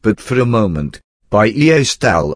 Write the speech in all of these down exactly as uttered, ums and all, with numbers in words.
but for a moment, by E A Stahl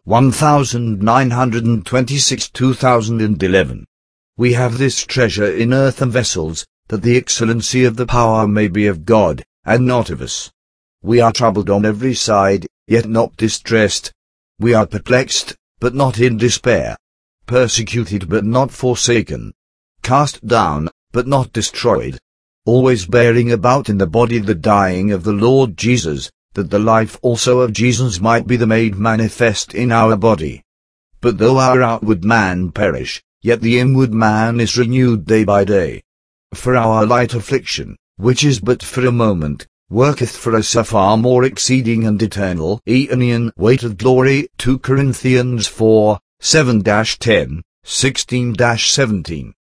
nineteen twenty-six to two thousand eleven. We have this treasure in earthen vessels, that the excellency of the power may be of God, and not of us. We are troubled on every side, yet not distressed. We are perplexed, but not in despair. Persecuted but not forsaken. Cast down, but not destroyed. Always bearing about in the body the dying of the Lord Jesus, that the life also of Jesus might be the made manifest in our body. But though our outward man perish, yet the inward man is renewed day by day. For our light affliction, which is but for a moment, worketh for us a far more exceeding and eternal aeonian weight of glory. Two Corinthians four, seven to ten, sixteen to seventeen.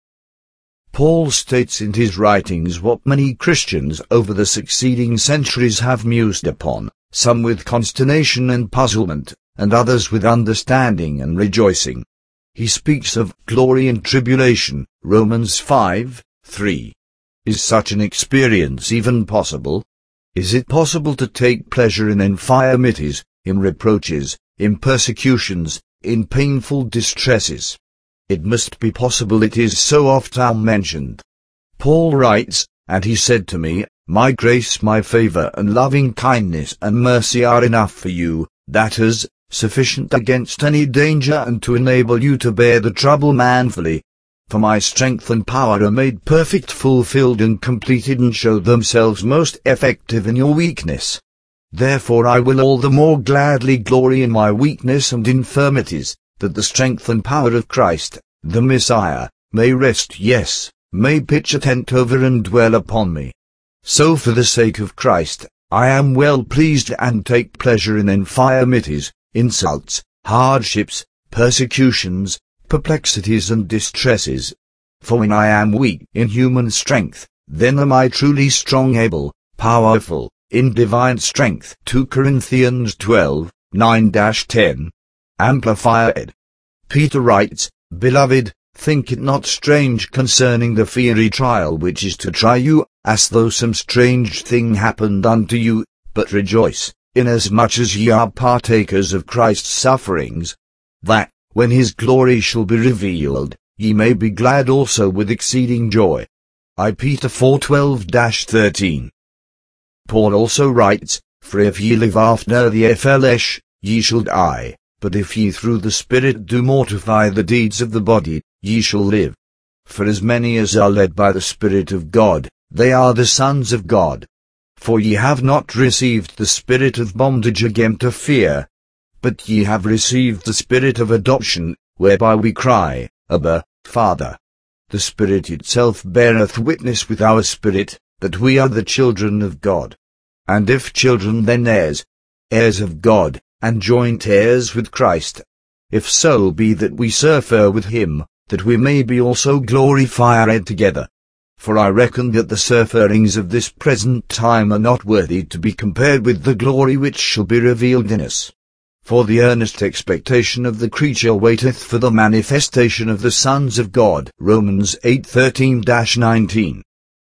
Paul states in his writings what many Christians over the succeeding centuries have mused upon, some with consternation and puzzlement, and others with understanding and rejoicing. He speaks of glory in tribulation, Romans five, three. Is such an experience even possible? Is it possible to take pleasure in infirmities, in reproaches, in persecutions, in painful distresses? It must be possible, it is so oft mentioned. Paul writes, "And he said to me, My grace, my favor, and loving kindness and mercy are enough for you, that is, sufficient against any danger and to enable you to bear the trouble manfully. For my strength and power are made perfect, fulfilled and completed, and show themselves most effective in your weakness. Therefore I will all the more gladly glory in my weakness and infirmities, that the strength and power of Christ, the Messiah, may rest, yes, may pitch a tent over and dwell upon me. So for the sake of Christ, I am well pleased and take pleasure in infirmities, insults, hardships, persecutions, perplexities and distresses. For when I am weak in human strength, then am I truly strong, able, powerful, in divine strength. Two Corinthians twelve, nine to ten. Amplified. Peter writes, Beloved, think it not strange concerning the fiery trial which is to try you, as though some strange thing happened unto you, but rejoice, inasmuch as ye are partakers of Christ's sufferings, that, when his glory shall be revealed, ye may be glad also with exceeding joy. I Peter four twelve to thirteen. Paul also writes, For if ye live after the flesh, ye shall die. But if ye through the Spirit do mortify the deeds of the body, ye shall live. For as many as are led by the Spirit of God, they are the sons of God. For ye have not received the spirit of bondage again to fear, but ye have received the Spirit of adoption, whereby we cry, Abba, Father. The Spirit itself beareth witness with our spirit, that we are the children of God. And if children, then heirs, heirs of God, and joint heirs with Christ, if so be that we suffer with him, that we may be also glorified together. For I reckon that the sufferings of this present time are not worthy to be compared with the glory which shall be revealed in us. For the earnest expectation of the creature waiteth for the manifestation of the sons of God. Romans eight thirteen to nineteen.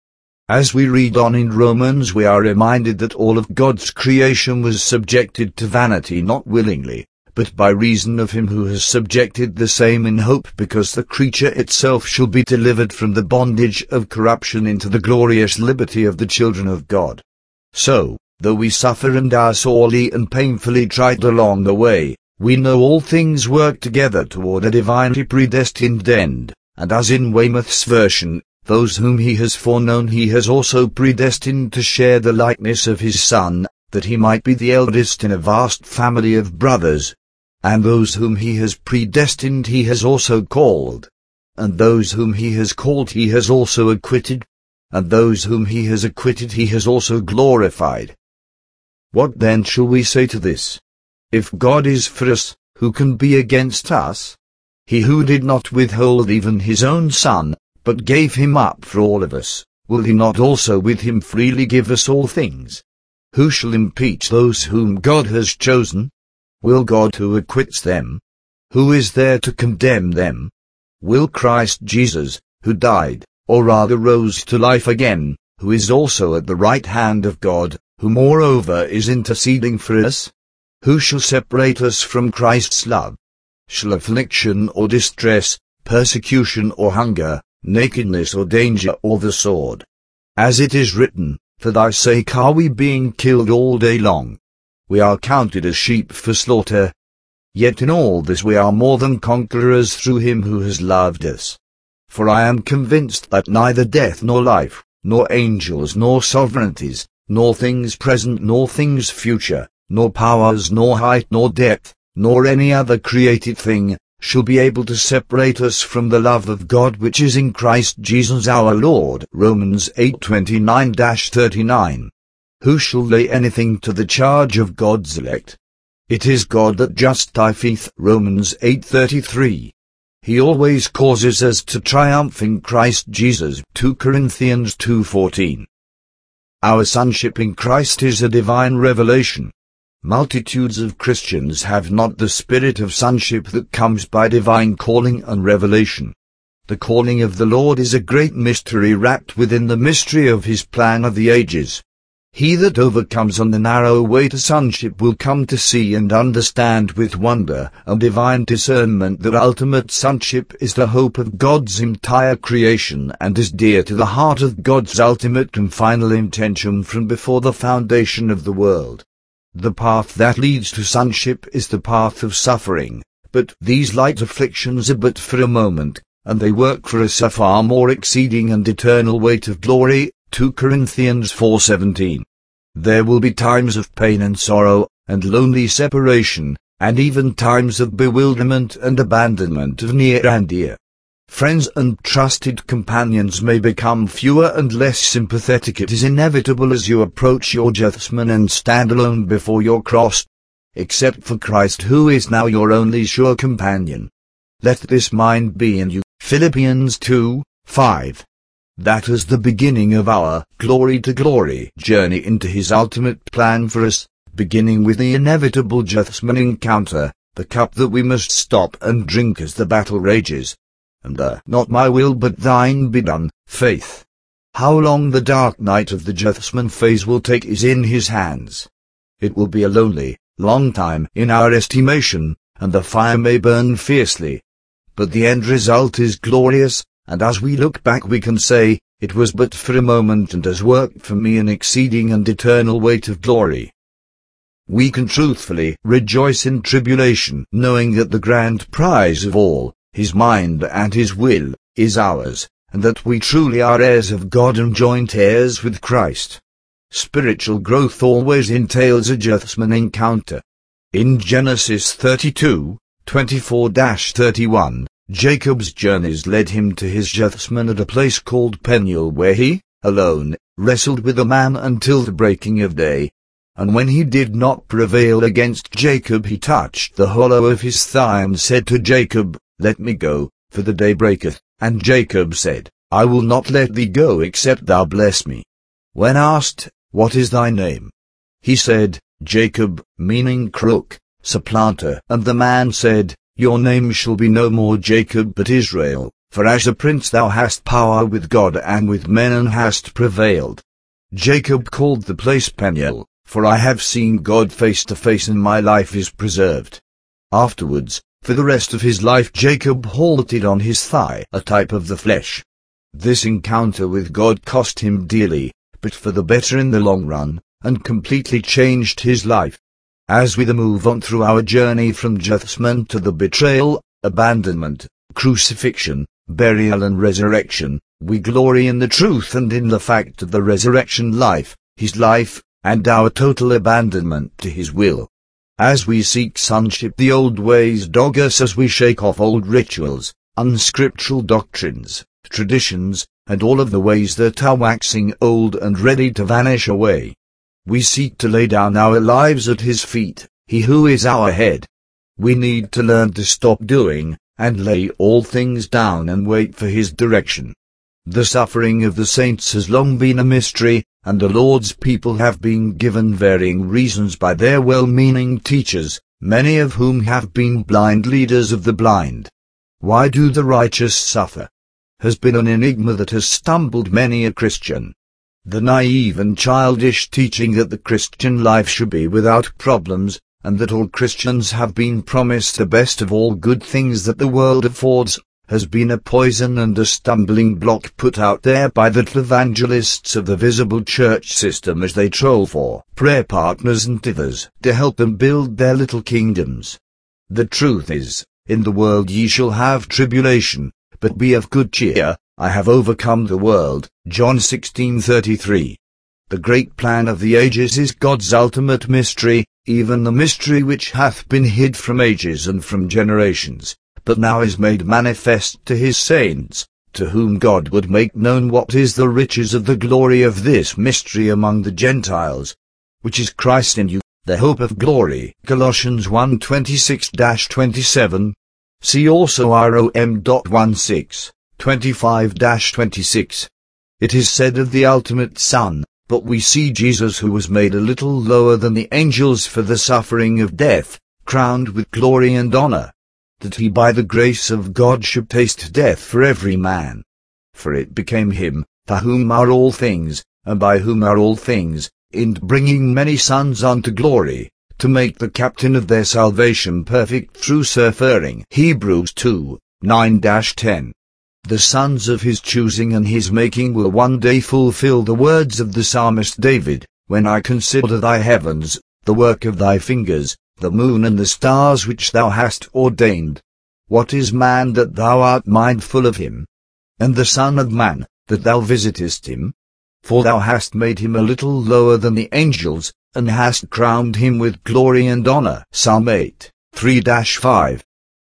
As we read on in Romans, we are reminded that all of God's creation was subjected to vanity, not willingly, but by reason of him who has subjected the same in hope, because the creature itself shall be delivered from the bondage of corruption into the glorious liberty of the children of God. So, though we suffer and are sorely and painfully tried along the way, we know all things work together toward a divinely predestined end, and as in Weymouth's version, those whom he has foreknown he has also predestined to share the likeness of his Son, that he might be the eldest in a vast family of brothers. And those whom he has predestined he has also called. And those whom he has called he has also acquitted. And those whom he has acquitted he has also glorified. What then shall we say to this? If God is for us, who can be against us? He who did not withhold even his own Son, but gave him up for all of us, will he not also with him freely give us all things? Who shall impeach those whom God has chosen? Will God who acquits them? Who is there to condemn them? Will Christ Jesus, who died, or rather rose to life again, who is also at the right hand of God, who moreover is interceding for us? Who shall separate us from Christ's love? Shall affliction or distress, persecution or hunger, nakedness or danger or the sword? As it is written, for thy sake are we being killed all day long. We are counted as sheep for slaughter. Yet in all this we are more than conquerors through him who has loved us. For I am convinced that neither death nor life, nor angels nor sovereignties, nor things present nor things future, nor powers nor height nor depth, nor any other created thing, shall be able to separate us from the love of God which is in Christ Jesus our Lord. Romans eight twenty-nine to thirty-nine. Who shall lay anything to the charge of God's elect? It is God that justifieth. Romans eight thirty-three. He always causes us to triumph in Christ Jesus. two Corinthians two fourteen. Our sonship in Christ is a divine revelation. Multitudes of Christians have not the spirit of sonship that comes by divine calling and revelation. The calling of the Lord is a great mystery wrapped within the mystery of his plan of the ages. He that overcomes on the narrow way to sonship will come to see and understand with wonder and divine discernment that ultimate sonship is the hope of God's entire creation and is dear to the heart of God's ultimate and final intention from before the foundation of the world. The path that leads to sonship is the path of suffering, but these light afflictions are but for a moment, and they work for us a far more exceeding and eternal weight of glory. two Corinthians four seventeen. There will be times of pain and sorrow, and lonely separation, and even times of bewilderment and abandonment of near and dear. Friends and trusted companions may become fewer and less sympathetic. It is inevitable as you approach your judgment and stand alone before your cross, except for Christ who is now your only sure companion. Let this mind be in you. Philippians two five. That is the beginning of our glory-to-glory journey into his ultimate plan for us, beginning with the inevitable judgment encounter, the cup that we must stop and drink as the battle rages. And the not my will but thine be done, faith. How long the dark night of the judgment phase will take is in his hands. It will be a lonely, long time in our estimation, and the fire may burn fiercely. But the end result is glorious, and as we look back we can say, it was but for a moment and has worked for me an exceeding and eternal weight of glory. We can truthfully rejoice in tribulation, knowing that the grand prize of all, his mind and his will, is ours, and that we truly are heirs of God and joint heirs with Christ. Spiritual growth always entails a judgment encounter. In Genesis thirty-two, twenty-four to thirty-one, Jacob's journeys led him to his judgment at a place called Peniel, where he, alone, wrestled with a man until the breaking of day. And when he did not prevail against Jacob, he touched the hollow of his thigh and said to Jacob, Let me go, for the day breaketh. And Jacob said, I will not let thee go except thou bless me. When asked, What is thy name? He said, Jacob, meaning crook, supplanter. And the man said, Your name shall be no more Jacob but Israel, for as a prince thou hast power with God and with men and hast prevailed. Jacob called the place Peniel, for I have seen God face to face and my life is preserved. Afterwards, for the rest of his life Jacob halted on his thigh, a type of the flesh. This encounter with God cost him dearly, but for the better in the long run, and completely changed his life. As we move on through our journey from judgment to the betrayal, abandonment, crucifixion, burial and resurrection, we glory in the truth and in the fact of the resurrection life, his life, and our total abandonment to his will. As we seek sonship, the old ways dog us as we shake off old rituals, unscriptural doctrines, traditions, and all of the ways that are waxing old and ready to vanish away. We seek to lay down our lives at his feet, he who is our head. We need to learn to stop doing, and lay all things down and wait for his direction. The suffering of the saints has long been a mystery, and the Lord's people have been given varying reasons by their well-meaning teachers, many of whom have been blind leaders of the blind. Why do the righteous suffer? Has been an enigma that has stumbled many a Christian. The naive and childish teaching that the Christian life should be without problems, and that all Christians have been promised the best of all good things that the world affords, has been a poison and a stumbling block put out there by the evangelists of the visible church system as they troll for prayer partners and tithers to help them build their little kingdoms. The truth is, in the world ye shall have tribulation, but be of good cheer, I have overcome the world. John sixteen thirty-three. The great plan of the ages is God's ultimate mystery, even the mystery which hath been hid from ages and from generations, but now is made manifest to his saints, to whom God would make known what is the riches of the glory of this mystery among the Gentiles, which is Christ in you, the hope of glory. Colossians one twenty-six to twenty-seven. See also Rom one six, twenty-five to twenty-six. It is said of the ultimate Son, but we see Jesus, who was made a little lower than the angels for the suffering of death, crowned with glory and honor, that he by the grace of God should taste death for every man. For it became him, to whom are all things, and by whom are all things, in bringing many sons unto glory, to make the captain of their salvation perfect through suffering. Hebrews two, nine to ten. The sons of his choosing and his making will one day fulfill the words of the psalmist David, when I consider thy heavens, the work of thy fingers, the moon and the stars which thou hast ordained. What is man that thou art mindful of him? And the Son of man, that thou visitest him? For thou hast made him a little lower than the angels, and hast crowned him with glory and honor. Psalm eight, three to five.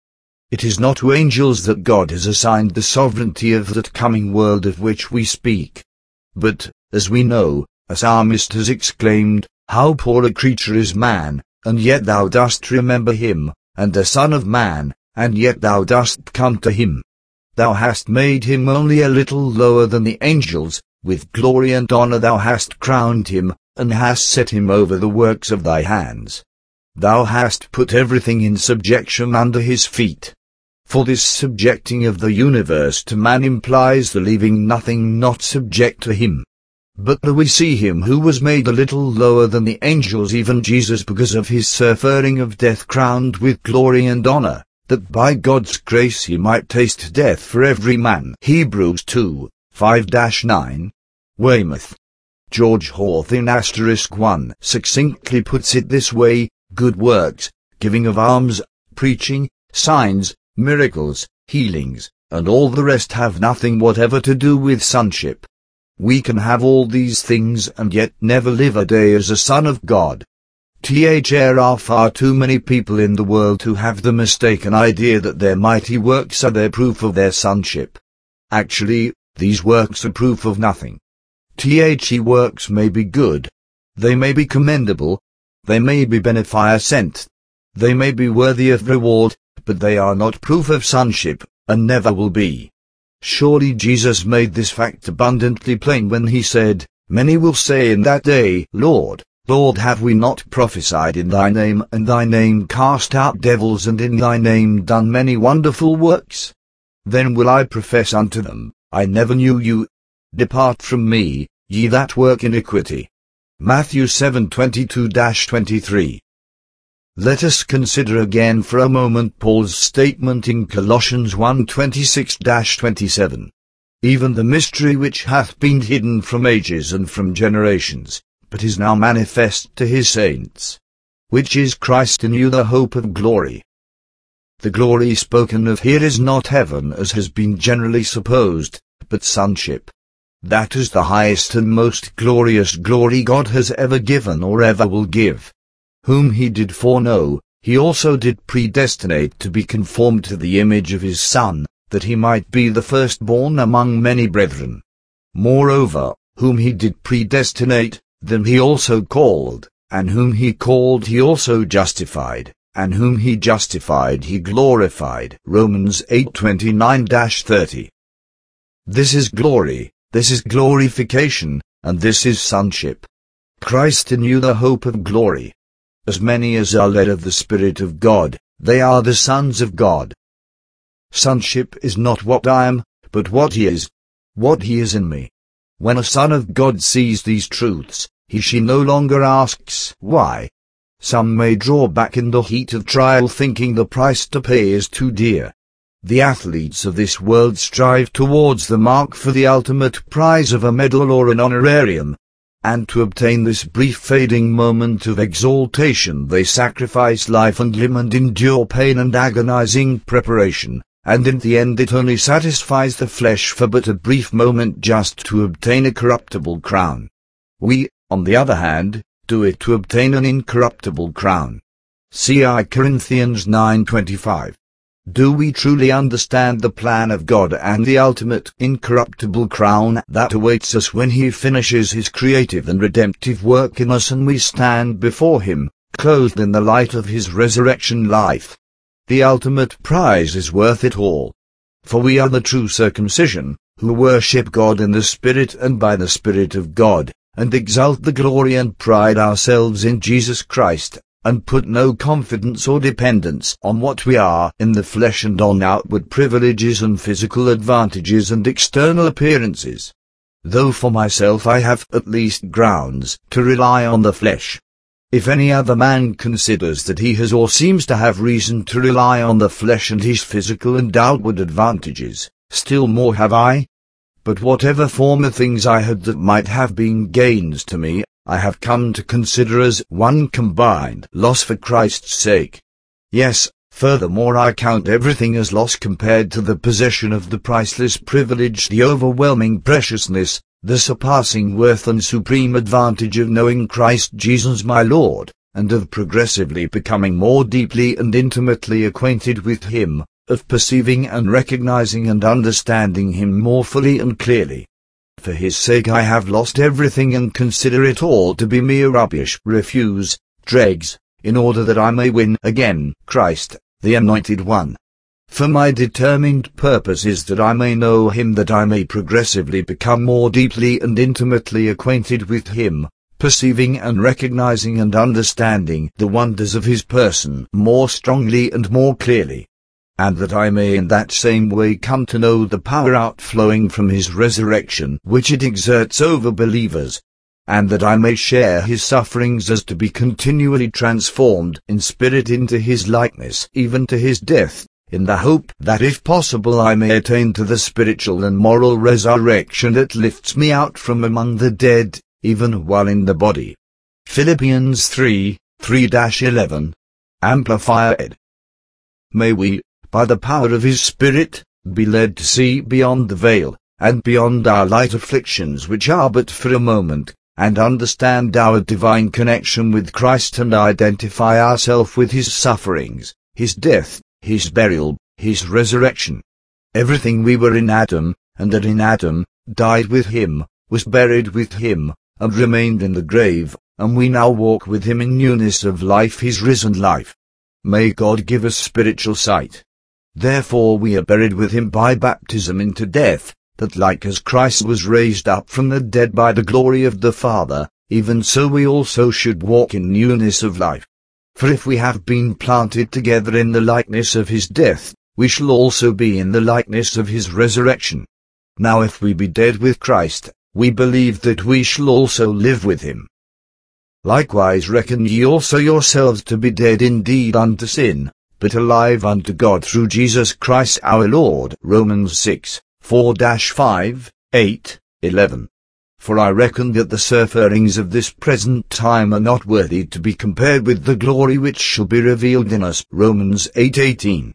It is not to angels that God has assigned the sovereignty of that coming world of which we speak. But, as we know, a psalmist has exclaimed, How poor a creature is man, and yet thou dost remember him, and a son of man, and yet thou dost come to him. Thou hast made him only a little lower than the angels, with glory and honor thou hast crowned him, and hast set him over the works of thy hands. Thou hast put everything in subjection under his feet. For this subjecting of the universe to man implies the leaving nothing not subject to him. But we see him who was made a little lower than the angels, even Jesus, because of his suffering of death, crowned with glory and honor, that by God's grace he might taste death for every man. Hebrews two, five to nine. Weymouth. George Hawthorne asterisk one succinctly puts it this way, good works, giving of alms, preaching, signs, miracles, healings, and all the rest have nothing whatever to do with sonship. We can have all these things and yet never live a day as a son of God. There are far too many people in the world who have the mistaken idea that their mighty works are their proof of their sonship. Actually, these works are proof of nothing. The works may be good. They may be commendable. They may be beneficent. They may be worthy of reward, but they are not proof of sonship, and never will be. Surely Jesus made this fact abundantly plain when he said, Many will say in that day, Lord, Lord, have we not prophesied in thy name, and thy name cast out devils, and in thy name done many wonderful works? Then will I profess unto them, I never knew you. Depart from me, ye that work iniquity. Matthew seven twenty-two to twenty-three. Let us consider again for a moment Paul's statement in Colossians one twenty-six to twenty-seven. Even the mystery which hath been hidden from ages and from generations, but is now manifest to his saints, which is Christ in you, the hope of glory. The glory spoken of here is not heaven as has been generally supposed, but sonship. That is the highest and most glorious glory God has ever given or ever will give. Whom he did foreknow, he also did predestinate to be conformed to the image of his Son, that he might be the firstborn among many brethren. Moreover, whom he did predestinate, them he also called, and whom he called he also justified, and whom he justified he glorified. Romans eight twenty-nine to thirty. This is glory, this is glorification, and this is sonship. Christ in you, the hope of glory. As many as are led of the Spirit of God, they are the sons of God. Sonship is not what I am, but what he is, what he is in me. When a son of God sees these truths, he she no longer asks, why? some may draw back in the heat of trial thinking the price to pay is too dear. The athletes of this world strive towards the mark for the ultimate prize of a medal or an honorarium, and to obtain this brief fading moment of exaltation they sacrifice life and limb and endure pain and agonizing preparation, and in the end it only satisfies the flesh for but a brief moment just to obtain a corruptible crown. We, on the other hand, do it to obtain an incorruptible crown. See Second Corinthians nine twenty-five. Do we truly understand the plan of God and the ultimate incorruptible crown that awaits us when He finishes His creative and redemptive work in us and we stand before Him, clothed in the light of His resurrection life? The ultimate prize is worth it all. For we are the true circumcision, who worship God in the Spirit and by the Spirit of God, and exalt the glory and pride ourselves in Jesus Christ, and put no confidence or dependence on what we are in the flesh and on outward privileges and physical advantages and external appearances. Though for myself I have at least grounds to rely on the flesh. If any other man considers that he has or seems to have reason to rely on the flesh and his physical and outward advantages, still more have I. But whatever former things I had that might have been gains to me, I have come to consider as one combined loss for Christ's sake. Yes, furthermore I count everything as loss compared to the possession of the priceless privilege, the overwhelming preciousness, the surpassing worth and supreme advantage of knowing Christ Jesus my Lord, and of progressively becoming more deeply and intimately acquainted with Him, of perceiving and recognizing and understanding Him more fully and clearly. For His sake I have lost everything and consider it all to be mere rubbish, refuse, dregs, in order that I may win again Christ, the Anointed One. For my determined purpose is that I may know Him, that I may progressively become more deeply and intimately acquainted with Him, perceiving and recognizing and understanding the wonders of His person more strongly and more clearly. And that I may in that same way come to know the power outflowing from His resurrection which it exerts over believers, and that I may share His sufferings as to be continually transformed in spirit into His likeness, even to His death, in the hope that if possible I may attain to the spiritual and moral resurrection that lifts me out from among the dead, even while in the body. Philippians three, three to eleven. Amplified. May we, by the power of His Spirit, be led to see beyond the veil, and beyond our light afflictions which are but for a moment, and understand our divine connection with Christ and identify ourselves with His sufferings, His death, His burial, His resurrection. Everything we were in Adam, and that in Adam, died with Him, was buried with Him, and remained in the grave, and we now walk with Him in newness of life, His risen life. May God give us spiritual sight. Therefore we are buried with Him by baptism into death, that like as Christ was raised up from the dead by the glory of the Father, even so we also should walk in newness of life. For if we have been planted together in the likeness of His death, we shall also be in the likeness of His resurrection. Now if we be dead with Christ, we believe that we shall also live with Him. Likewise reckon ye also yourselves to be dead indeed unto sin, but alive unto God through Jesus Christ our Lord. Romans six, four to five, eight, eleven. For I reckon that the sufferings of this present time are not worthy to be compared with the glory which shall be revealed in us. Romans eight, eighteen.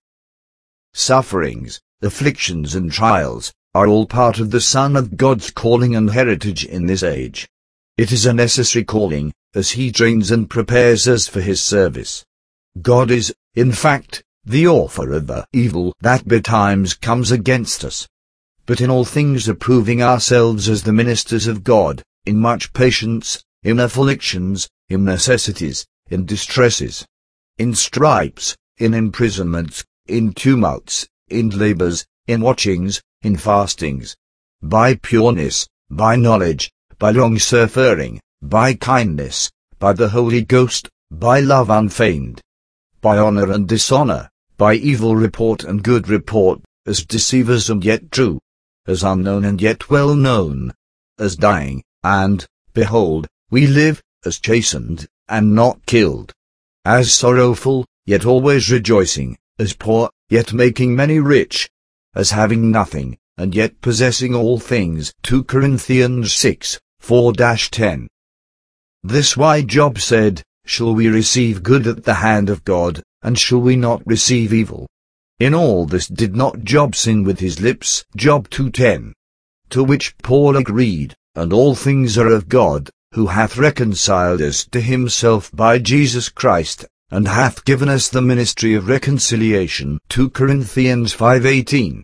Sufferings, afflictions and trials, are all part of the Son of God's calling and heritage in this age. It is a necessary calling, as He trains and prepares us for His service. God is, in fact, the author of the evil that betimes comes against us. But in all things approving ourselves as the ministers of God, in much patience, in afflictions, in necessities, in distresses, in stripes, in imprisonments, in tumults, in labors, in watchings, in fastings, by pureness, by knowledge, by long-suffering, by kindness, by the Holy Ghost, by love unfeigned, by honor and dishonor, by evil report and good report, as deceivers and yet true, as unknown and yet well known, as dying, and, behold, we live, as chastened, and not killed, as sorrowful, yet always rejoicing, as poor, yet making many rich, as having nothing, and yet possessing all things. Second Corinthians six, four to ten. This why Job said, shall we receive good at the hand of God, and shall we not receive evil? In all this did not Job sin with his lips. Job two ten. To which Paul agreed, and all things are of God, who hath reconciled us to himself by Jesus Christ, and hath given us the ministry of reconciliation. Second Corinthians five eighteen.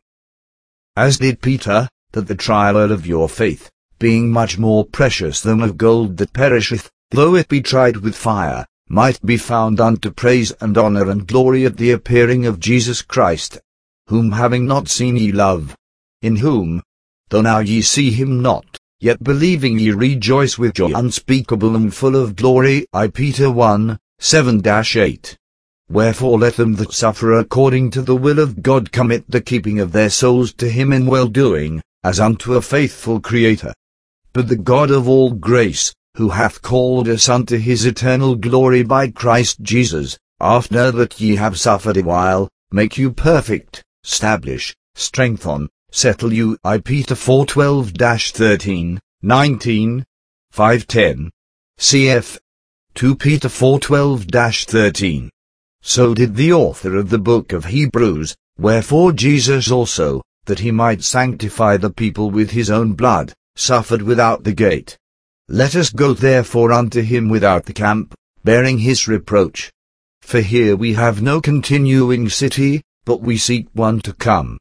As did Peter, that the trial of your faith, being much more precious than of gold that perisheth, though it be tried with fire, might be found unto praise and honor and glory at the appearing of Jesus Christ, whom having not seen ye love, in whom, though now ye see him not, yet believing ye rejoice with joy unspeakable and full of glory. First Peter one, seven to eight. Wherefore let them that suffer according to the will of God commit the keeping of their souls to him in well-doing, as unto a faithful Creator. But the God of all grace, who hath called us unto his eternal glory by Christ Jesus, after that ye have suffered a while, make you perfect, stablish, strengthen, settle you. First Peter four twelve to thirteen, nineteen, five ten. Cf. Second Peter four twelve to thirteen. So did the author of the book of Hebrews, wherefore Jesus also, that he might sanctify the people with his own blood, suffered without the gate. Let us go therefore unto him without the camp, bearing his reproach. For here we have no continuing city, but we seek one to come.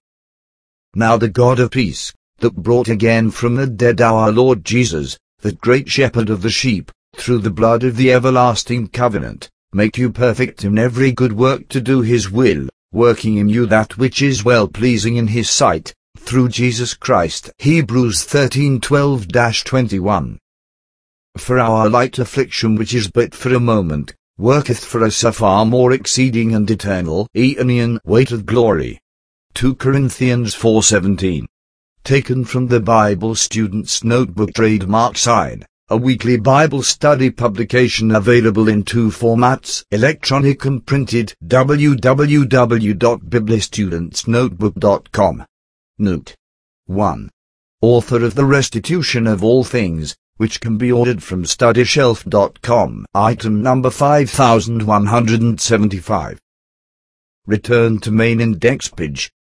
Now the God of peace, that brought again from the dead our Lord Jesus, that great shepherd of the sheep, through the blood of the everlasting covenant, make you perfect in every good work to do his will, working in you that which is well-pleasing in his sight, through Jesus Christ. Hebrews thirteen twelve to twenty-one. For our light affliction which is but for a moment, worketh for us a far more exceeding and eternal aeonian weight of glory. Second Corinthians four seventeen. Taken from the Bible Student's Notebook, trademark sign, a weekly Bible study publication available in two formats, electronic and printed. w w w dot biblistudentsnotebook dot com. Note. one. Author of The Restitution of All Things, which can be ordered from study shelf dot com. Item number five thousand one hundred seventy-five. Return to main index page.